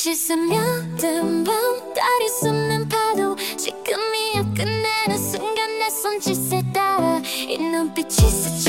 빛이 스며든 밤 다리 쏟는 파도 지금이야 끝내는 순간 내 손짓에 따라 이 눈빛이 스쳐